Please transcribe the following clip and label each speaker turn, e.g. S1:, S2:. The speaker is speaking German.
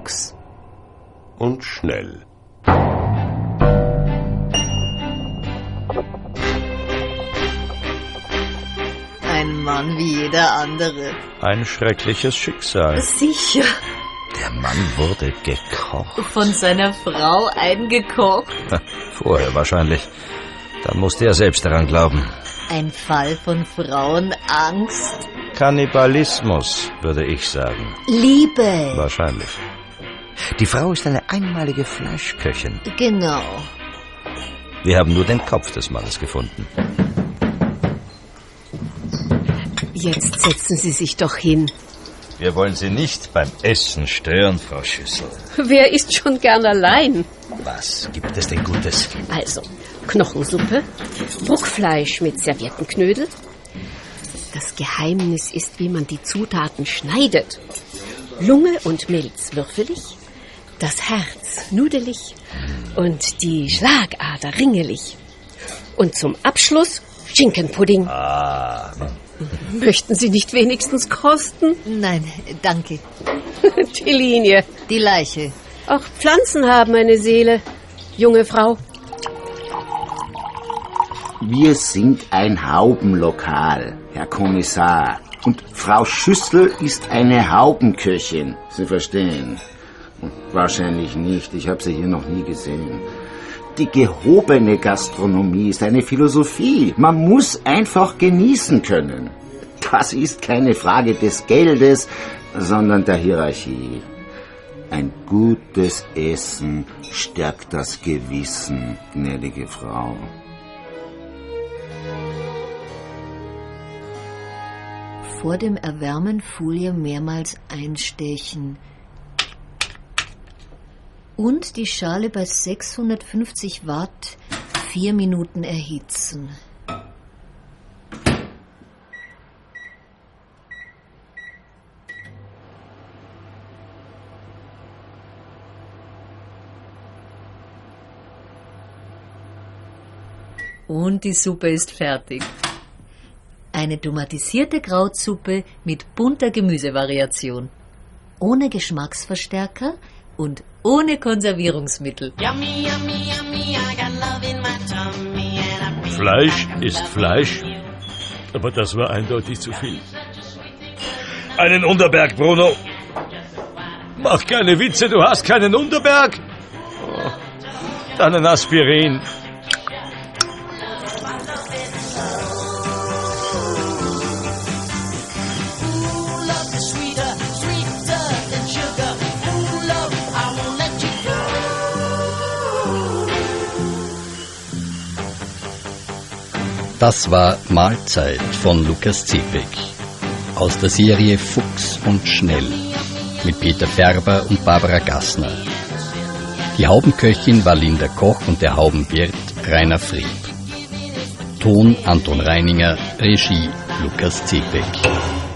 S1: Fuchs
S2: und schnell.
S1: Ein Mann wie jeder andere.
S3: Ein schreckliches Schicksal.
S1: Sicher.
S3: Der Mann wurde gekocht.
S1: Von seiner Frau eingekocht.
S3: Vorher wahrscheinlich. Dann musste er selbst daran glauben.
S1: Ein Fall von Frauenangst.
S3: Kannibalismus, würde ich sagen.
S1: Liebe.
S3: Wahrscheinlich. Die Frau ist eine einmalige Fleischköchin.
S1: Genau.
S3: Wir haben nur den Kopf des Mannes gefunden.
S4: Jetzt setzen Sie sich doch hin.
S3: Wir wollen Sie nicht beim Essen stören, Frau Schüssel.
S4: Wer isst schon gern allein?
S3: Was gibt es denn Gutes?
S4: Also, Knochensuppe, Bruckfleisch mit servierten Knödel. Das Geheimnis ist, wie man die Zutaten schneidet. Lunge und Milz würfelig, das Herz nudelig und die Schlagader ringelig. Und zum Abschluss Schinkenpudding.
S3: Ah.
S4: Möchten Sie nicht wenigstens kosten?
S1: Nein, danke.
S4: Die Linie.
S1: Die Leiche.
S4: Auch Pflanzen haben eine Seele, junge Frau.
S5: Wir sind ein Haubenlokal, Herr Kommissar. Und Frau Schüssel ist eine Haubenköchin. Sie verstehen? Wahrscheinlich nicht. Ich habe sie hier noch nie gesehen. Die gehobene Gastronomie ist eine Philosophie. Man muss einfach genießen können. Das ist keine Frage des Geldes, sondern der Hierarchie. Ein gutes Essen stärkt das Gewissen, gnädige Frau.
S1: Vor dem Erwärmen Folie mehrmals einstechen. Und die Schale bei 650 Watt 4 Minuten erhitzen. Und die Suppe ist fertig. Eine tomatisierte Krautsuppe mit bunter Gemüsevariation. Ohne Geschmacksverstärker und ohne Konservierungsmittel.
S6: Fleisch ist Fleisch, aber das war eindeutig zu viel. Einen Unterberg, Bruno. Mach keine Witze, du hast keinen Unterberg. Oh, dann ein Aspirin.
S7: Das war Mahlzeit von Lukas Zepek aus der Serie Fuchs und Schnell mit Peter Färber und Barbara Gassner. Die Haubenköchin war Linda Koch und der Haubenwirt Rainer Frieb. Ton Anton Reininger, Regie Lukas Zepek.